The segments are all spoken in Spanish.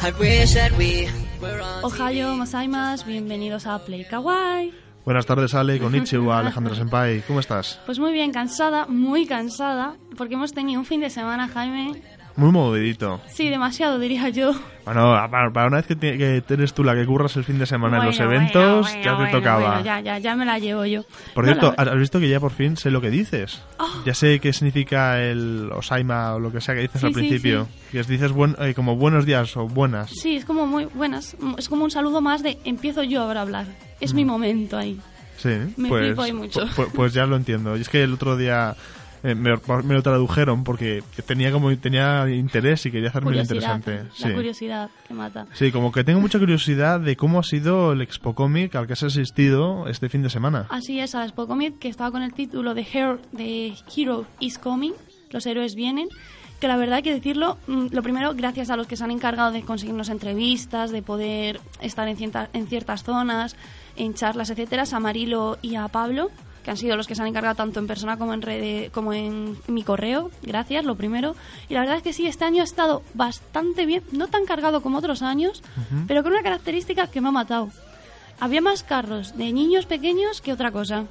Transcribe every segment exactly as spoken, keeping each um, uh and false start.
Ohayo gozaimasu, bienvenidos a Play Kawaii. Buenas tardes, Ale, konnichiwa, Alejandra Senpai. ¿Cómo estás? Pues muy bien, cansada, muy cansada, porque hemos tenido un fin de semana, Jaime. Muy movidito. Sí, demasiado, diría yo. Bueno, para una vez que, te, que eres tú la que curras el fin de semana bueno, en los eventos, bueno, ya te bueno, tocaba. Bueno, ya, ya, ya me la llevo yo. Por no, cierto, la... ¿has visto que ya por fin sé lo que dices? Oh. Ya sé qué significa el osaima o lo que sea que dices sí, al principio. Sí, sí. Que dices buen, eh, como buenos días o buenas. Sí, es como muy buenas. Es como un saludo más de empiezo yo ahora a hablar. Es mm. mi momento ahí. Sí, me pues, flipo ahí mucho. Pues, pues ya lo entiendo. Y es que el otro día... Eh, me, me lo tradujeron porque tenía como tenía interés y quería hacerme lo interesante. La sí. curiosidad que mata. Sí, como que tengo mucha curiosidad de cómo ha sido el Expo Comic al que has asistido este fin de semana. Así es, al Expo Comic, que estaba con el título de Hero, de Hero is Coming, los héroes vienen, que la verdad hay que decirlo, lo primero, gracias a los que se han encargado de conseguirnos entrevistas, de poder estar en, cierta, en ciertas zonas, en charlas, etcétera, a Marilo y a Pablo, que han sido los que se han encargado tanto en persona como en red, como en mi correo. Gracias, lo primero. Y la verdad es que sí, este año ha estado bastante bien, no tan cargado como otros años, uh-huh. pero con una característica que me ha matado. Había más carros de niños pequeños que otra cosa.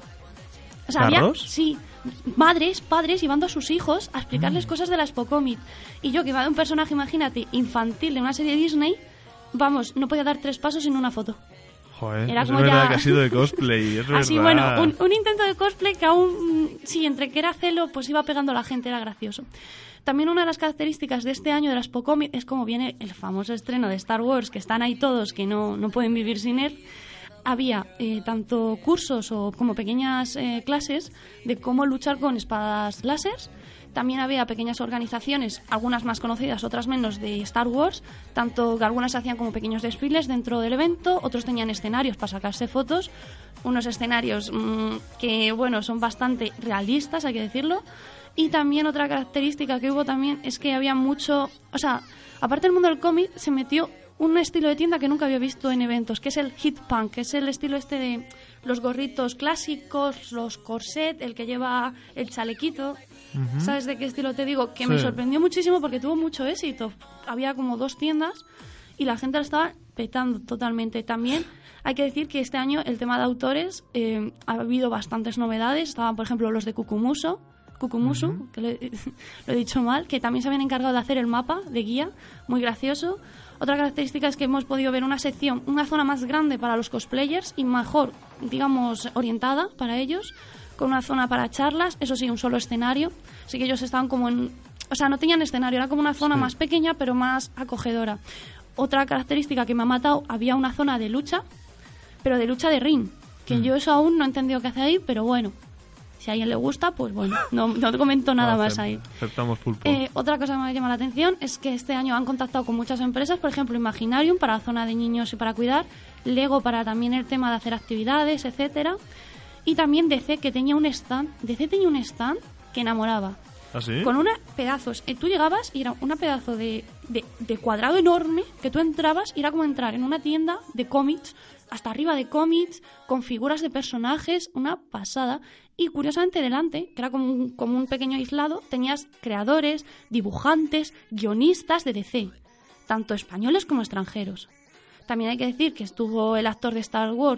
O sea, ¿Carros? Había, sí, madres, padres llevando a sus hijos a explicarles mm. cosas de la Expo Comic. Y yo, que iba de un personaje, imagínate, infantil de una serie de Disney, vamos, no podía dar tres pasos sin una foto. Joder, era es como verdad ya... que ha sido de cosplay, es Así, verdad. bueno, un, un intento de cosplay que aún, sí, entre que era celo, pues iba pegando a la gente, era gracioso. También una de las características de este año de la Expo Comic es como viene el famoso estreno de Star Wars, que están ahí todos, que no, no pueden vivir sin él. Había eh, tanto cursos o como pequeñas eh, clases de cómo luchar con espadas láser. También había pequeñas organizaciones, algunas más conocidas, otras menos, de Star Wars, tanto que algunas hacían como pequeños desfiles dentro del evento, otros tenían escenarios para sacarse fotos, unos escenarios mmm, que, bueno, son bastante realistas, hay que decirlo, y también otra característica que hubo también es que había mucho, o sea, aparte del mundo del cómic, se metió un estilo de tienda que nunca había visto en eventos, que es el hip punk, que es el estilo este de los gorritos clásicos, los corset, el que lleva el chalequito. Uh-huh. ¿Sabes de qué estilo te digo? Que sí. Me sorprendió muchísimo porque tuvo mucho éxito. Había como dos tiendas y la gente la estaba petando totalmente. También hay que decir que este año el tema de autores eh, ha habido bastantes novedades. Estaban, por ejemplo, los de Kukumuso, Kukumusu, uh-huh. que lo he, lo he dicho mal, que también se habían encargado de hacer el mapa de guía, muy gracioso. Otra característica es que hemos podido ver una sección, una zona más grande para los cosplayers y mejor, digamos, orientada para ellos, con una zona para charlas, eso sí, un solo escenario. Así que ellos estaban como en... O sea, no tenían escenario, era como una zona sí. más pequeña, pero más acogedora. Otra característica que me ha matado, había una zona de lucha, pero de lucha de ring, que mm. yo eso aún no he entendido qué hace ahí, pero bueno. Si a alguien le gusta, pues bueno, no, no te comento nada no, más ahí. Aceptamos pulpo. Eh, otra cosa que me llama la atención es que este año han contactado con muchas empresas, por ejemplo, Imaginarium para la zona de niños y para cuidar, Lego para también el tema de hacer actividades, etcétera. Y también D C, que tenía un stand, D C tenía un stand que enamoraba. ¿Ah, sí? Con una pedazos. Eh, tú llegabas y era una pedazo de, de, de cuadrado enorme que tú entrabas y era como entrar en una tienda de cómics, hasta arriba de cómics, con figuras de personajes, una pasada. Y curiosamente delante, que era como un, como un pequeño aislado, tenías creadores, dibujantes, guionistas de D C, tanto españoles como extranjeros. También hay que decir que estuvo el actor de Star Wars,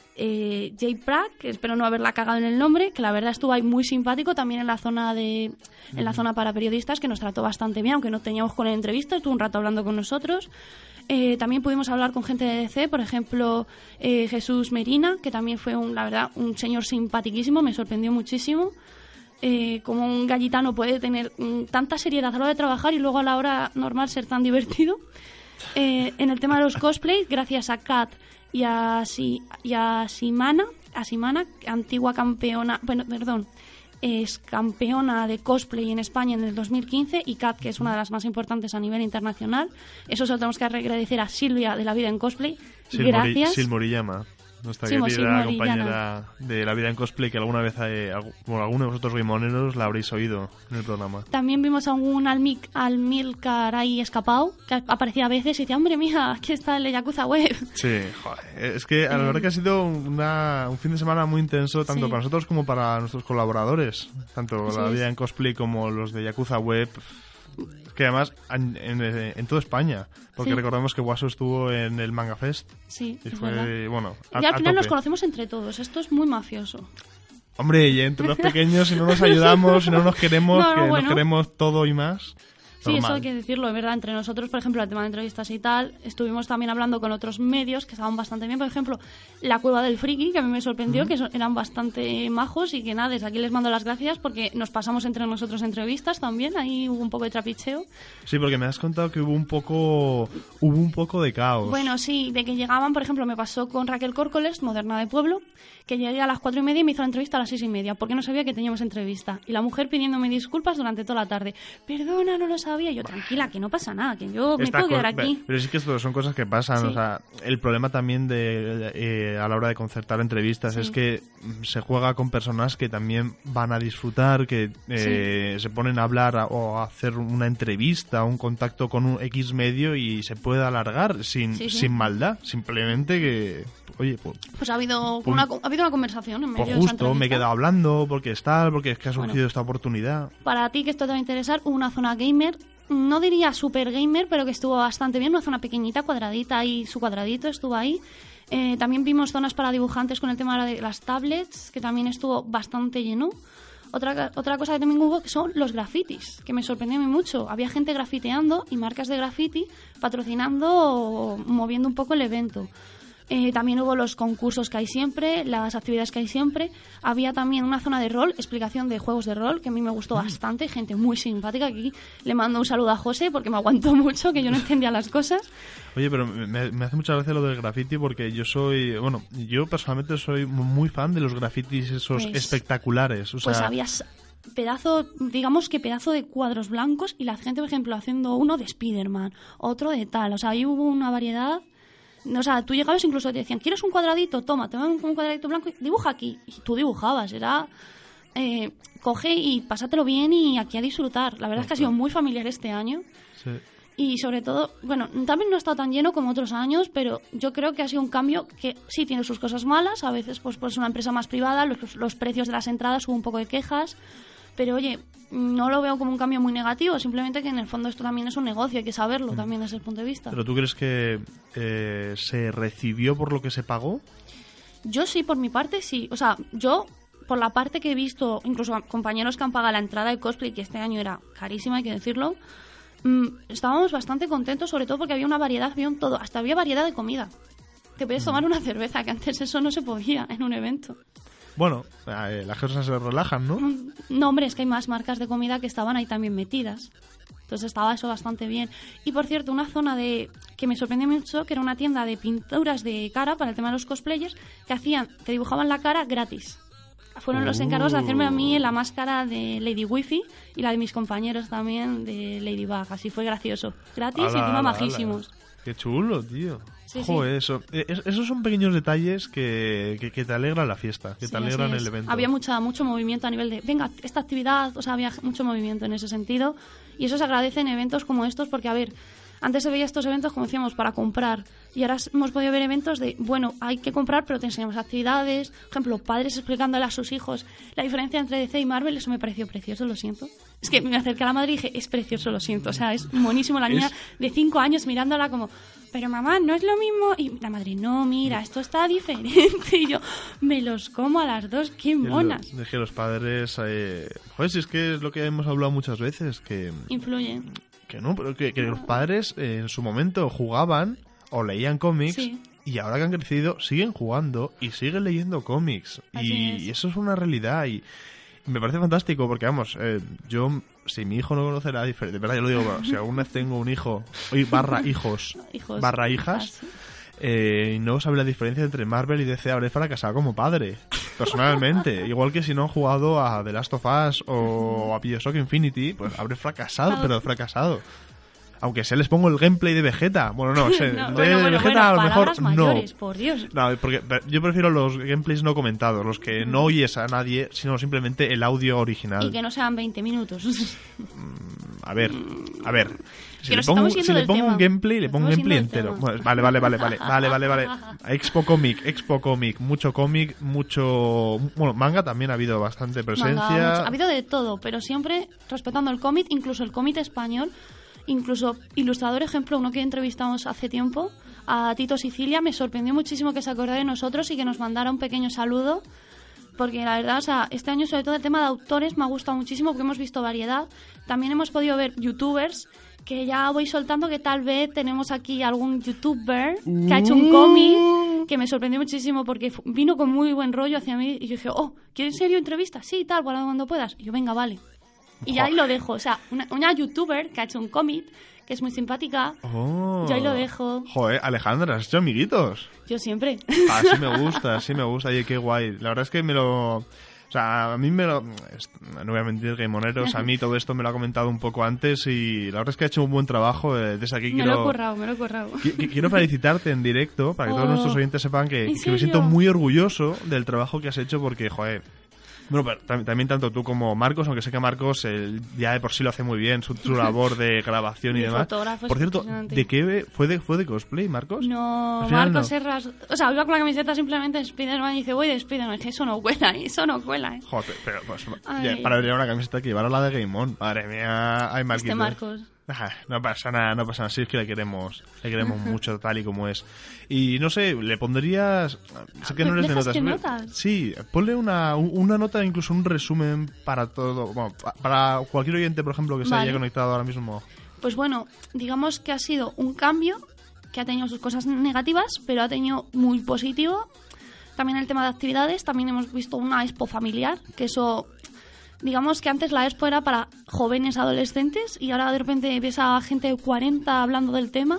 eh, Jay Pratt, que espero no haberla cagado en el nombre, que la verdad estuvo ahí muy simpático, también en la zona de mm. en la zona para periodistas, que nos trató bastante bien, aunque no teníamos con él entrevistas, estuvo un rato hablando con nosotros. Eh, también pudimos hablar con gente de D C, por ejemplo, eh, Jesús Merina, que también fue, un, la verdad, un señor simpaticísimo, me sorprendió muchísimo. Eh, como un gallitano puede tener mm, tanta seriedad a la hora de trabajar y luego a la hora normal ser tan divertido. Eh, en el tema de los cosplays, gracias a Kat y a, si, y a Simana, a Simana, antigua campeona, bueno, perdón, es campeona de cosplay en España en el dos mil quince, y Kat, que es una de las más importantes a nivel internacional. Eso se lo tenemos que agradecer a Silvia de La Vida en Cosplay. Sil Gracias. Sil Moriyama, nuestra sí, querida compañera de La Vida en Cosplay, que alguna vez, eh, bueno, alguno de vosotros rimoneros la habréis oído en el programa. También vimos a un Almic, Almilcar ahí escapado, que aparecía a veces y decía, hombre, mira, aquí está el Yakuza Web. Sí, joder, es que la verdad que ha sido una, un fin de semana muy intenso, tanto sí. para nosotros como para nuestros colaboradores, tanto sí, La Vida en Cosplay como los de Yakuza Web. Que además en, en, en toda España, porque sí. recordemos que Guaso estuvo en el Manga Fest. Sí, y fue, verdad. bueno, a, y al final nos conocemos entre todos, esto es muy mafioso. Hombre, y entre los pequeños, si no nos ayudamos, si no nos queremos, no, no, que bueno. nos queremos todo y más. Sí, normal. Eso hay que decirlo, es verdad. Entre nosotros, por ejemplo, el tema de entrevistas y tal, estuvimos también hablando con otros medios que estaban bastante bien. Por ejemplo, La Cueva del Friki, que a mí me sorprendió, mm. que eran bastante majos y que nada, desde aquí les mando las gracias porque nos pasamos entre nosotros entrevistas también. Ahí hubo un poco de trapicheo. Sí, porque me has contado que hubo un poco hubo un poco de caos. Bueno, sí, de que llegaban, por ejemplo, me pasó con Raquel Córcoles, Moderna de Pueblo, que llegué a las cuatro y media y me hizo la entrevista a las seis y media, porque no sabía que teníamos entrevista. Y la mujer pidiéndome disculpas durante toda la tarde. Perdona, no lo sabía. Y yo, tranquila, que no pasa nada, que yo me puedo quedar aquí. Pero sí que esto son cosas que pasan. Sí. O sea, el problema también de eh, a la hora de concertar entrevistas sí. es que se juega con personas que también van a disfrutar, que eh, sí. se ponen a hablar a, o a hacer una entrevista, un contacto con un X medio y se puede alargar sin, sí, sí. sin maldad. Simplemente que... Oye, pues, pues ha habido pues, una ha habido una conversación en medio pues justo, de esa me he quedado hablando porque está, porque es que ha surgido bueno, esta oportunidad. Para ti que esto te va a interesar, una zona gamer, no diría super gamer, pero que estuvo bastante bien, una zona pequeñita, cuadradita y su cuadradito estuvo ahí. Eh, también vimos zonas para dibujantes con el tema de las tablets, que también estuvo bastante lleno. Otra, otra cosa que también hubo que son los grafitis, que me sorprendió mucho. Había gente grafiteando y marcas de graffiti patrocinando o moviendo un poco el evento. Eh, también hubo los concursos que hay siempre, las actividades que hay siempre. Había también una zona de rol, explicación de juegos de rol, que a mí me gustó bastante, gente muy simpática. Aquí le mando un saludo a José porque me aguantó mucho, que yo no entendía las cosas. Oye, pero me, me hace mucha gracia lo del graffiti porque yo soy, bueno, yo personalmente soy muy fan de los grafitis esos pues, espectaculares. O sea, pues había pedazo, digamos que pedazo de cuadros blancos y la gente, por ejemplo, haciendo uno de Spiderman, otro de tal. O sea, ahí hubo una variedad. O sea, tú llegabas incluso te decían, ¿quieres un cuadradito? Toma, te dan un cuadradito blanco y dibuja aquí. Y tú dibujabas, era... Eh, coge y pásatelo bien y aquí a disfrutar. La verdad es que ha sido muy familiar este año. Sí. Y sobre todo, bueno, también no ha estado tan lleno como otros años, pero yo creo que ha sido un cambio que sí tiene sus cosas malas. A veces, pues, pues una empresa más privada, los, los precios de las entradas, hubo un poco de quejas. Pero oye, no lo veo como un cambio muy negativo, simplemente que en el fondo esto también es un negocio, hay que saberlo mm. también desde el punto de vista. ¿Pero tú crees que eh, se recibió por lo que se pagó? Yo sí, por mi parte sí. O sea, yo, por la parte que he visto, incluso compañeros que han pagado la entrada de cosplay, que este año era carísima, hay que decirlo, mmm, estábamos bastante contentos, sobre todo porque había una variedad, había un todo, hasta había variedad de comida. Te podías mm. tomar una cerveza, que antes eso no se podía en un evento. Bueno, eh, las cosas se relajan, ¿no? No, hombre, es que hay más marcas de comida que estaban ahí también metidas. Entonces estaba eso bastante bien. Y por cierto, una zona de que me sorprendió mucho, que era una tienda de pinturas de cara para el tema de los cosplayers, que hacían, te dibujaban la cara gratis. Fueron uh. los encargos de hacerme a mí la máscara de Lady Wifi y la de mis compañeros también de Ladybug. Así fue gracioso. Gratis ala, y encima ala, majísimos. Ala. Qué chulo, tío. Sí, Joder, sí. eso, esos son pequeños detalles que, que, que te alegran la fiesta, que sí, te alegran el evento. Había mucha, mucho movimiento a nivel de, venga, esta actividad, o sea, había mucho movimiento en ese sentido. Y eso se agradece en eventos como estos, porque, a ver, antes se veía estos eventos, como decíamos, para comprar. Y ahora hemos podido ver eventos de, bueno, hay que comprar, pero te enseñamos actividades. Por ejemplo, padres explicándole a sus hijos la diferencia entre D C y Marvel. Eso me pareció precioso, lo siento. Es que me acerqué a la madre y dije, es precioso, lo siento. O sea, es buenísimo la niña es... de cinco años mirándola como, pero mamá, no es lo mismo. Y la madre, no, mira, esto está diferente. Y yo, me los como a las dos, qué monas. Es que los padres, eh... joder, si es que es lo que hemos hablado muchas veces, que... influyen. Que no, pero que, que los padres eh, en su momento jugaban o leían cómics sí. y ahora que han crecido siguen jugando y siguen leyendo cómics. Y, y eso es una realidad y me parece fantástico porque, vamos, eh, yo, si mi hijo no conoce la diferencia, de verdad yo lo digo, bueno, si alguna vez tengo un hijo, oye, barra hijos, hijos barra hijas, eh, y no sabe la diferencia entre Marvel y D C, habré fracasado como padre, personalmente. Igual que si no han jugado a The Last of Us o a Bioshock Infinity, pues habré fracasado, pero fracasado. Aunque se les pongo el gameplay de Vegeta. Bueno, no, sé, no de bueno, bueno, Vegeta bueno, a lo mejor mayores, no. Por Dios. No, porque yo prefiero los gameplays no comentados, los que no oyes a nadie, sino simplemente el audio original. Y que no sean veinte minutos. a ver, a ver. Si Que le nos pongo, estamos yendo si le del pongo tema. un gameplay, le Nos pongo un estamos gameplay yendo del entero. tema. Bueno, vale, vale, vale, vale, vale, vale, vale. Expo Comic, Expo Comic, mucho cómic, mucho... Bueno, manga también ha habido bastante presencia. Manga, mucho. Ha habido de todo, pero siempre respetando el cómic, incluso el cómic español, incluso ilustrador, ejemplo, uno que entrevistamos hace tiempo, a Tito Sicilia, me sorprendió muchísimo que se acordara de nosotros y que nos mandara un pequeño saludo, porque la verdad, o sea, este año sobre todo el tema de autores me ha gustado muchísimo porque hemos visto variedad. También hemos podido ver youtubers, que ya voy soltando que tal vez tenemos aquí algún youtuber que ha hecho un cómic que me sorprendió muchísimo porque vino con muy buen rollo hacia mí y yo dije, oh, ¿quieres en serio entrevista? Sí, tal, cuando puedas. Y yo, venga, vale. Y ya ahí lo dejo. O sea, una, una youtuber que ha hecho un cómic, que es muy simpática. Oh. Yo ahí lo dejo. Joder, Alejandra, has hecho amiguitos. Yo siempre. Ah, sí me gusta, sí me gusta. Oye, qué guay. La verdad es que me lo... O sea, a mí me lo... No voy a mentir, Gameoneros, a mí todo esto me lo ha comentado un poco antes y la verdad es que ha hecho un buen trabajo. Desde aquí me quiero... lo he currado, me lo he currado. Qu- quiero felicitarte en directo para que Oh. todos nuestros oyentes sepan que, ¿En que me siento serio? muy orgulloso del trabajo que has hecho porque, joder... Bueno, pero tam- también tanto tú como Marcos, aunque sé que Marcos eh, ya de por sí lo hace muy bien, su, su labor de grabación y Mi demás. fotógrafo es Por cierto, impresionante. ¿de qué fue de, fue de cosplay, Marcos? No, Al final Marcos no. Serras... O sea, iba con la camiseta simplemente de Spiderman y dice, voy de Spiderman. Que eso no cuela, ¿eh? Eso no cuela, ¿eh? Joder, pero pues, Ay. ya, para llevar una camiseta que llevar a la de Game On. Madre mía, ay, Marquitos. Este Marcos. Ah, no pasa nada, no pasa nada. Sí, es que le queremos, le queremos mucho tal y como es. Y no sé, le pondrías... Sé que no eres de ¿Dejas notas. que pero- notas? Sí, ponle una, un- una nota, incluso un resumen para todo. Bueno, pa- para cualquier oyente, por ejemplo, que se Vale. haya conectado ahora mismo. Pues bueno, digamos que ha sido un cambio que ha tenido sus cosas negativas, pero ha tenido muy positivo. También el tema de actividades, también hemos visto una expo familiar, que eso, digamos que antes la expo era para jóvenes adolescentes y ahora de repente ves a gente de cuarenta hablando del tema.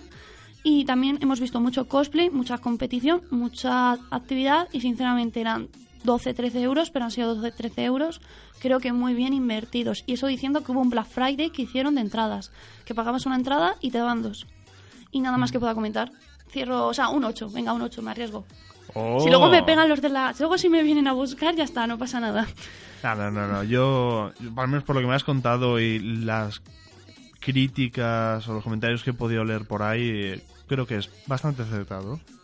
Y también hemos visto mucho cosplay, mucha competición, mucha actividad y sinceramente eran doce trece euros, pero han sido doce trece euros creo que muy bien invertidos. Y eso diciendo que hubo un Black Friday que hicieron de entradas, que pagabas una entrada y te daban dos. Y nada más que pueda comentar. Cierro, o sea, un ocho, venga, un ocho, me arriesgo. Oh. Si luego me pegan los de la... Si luego si me vienen a buscar, ya está, no pasa nada. No, no, no, no. Yo, al menos por lo que me has contado y las críticas o los comentarios que he podido leer por ahí, eh, creo que es bastante acertado.